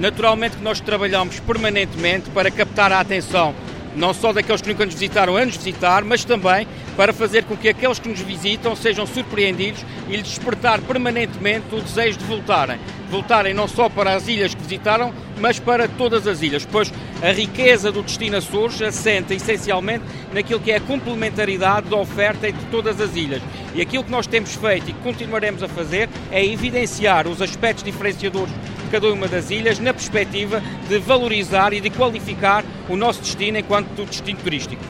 Naturalmente que nós trabalhamos permanentemente para captar a atenção não só daqueles que nunca nos visitaram a nos visitar, mas também para fazer com que aqueles que nos visitam sejam surpreendidos e lhes despertar permanentemente o desejo de voltarem. Voltarem não só para as ilhas que visitaram, mas para todas as ilhas, pois a riqueza do destino Açores assenta essencialmente naquilo que é a complementaridade da oferta entre todas as ilhas. E aquilo que nós temos feito e que continuaremos a fazer é evidenciar os aspectos diferenciadores de cada uma das ilhas na perspectiva de valorizar e de qualificar o nosso destino enquanto destino turístico.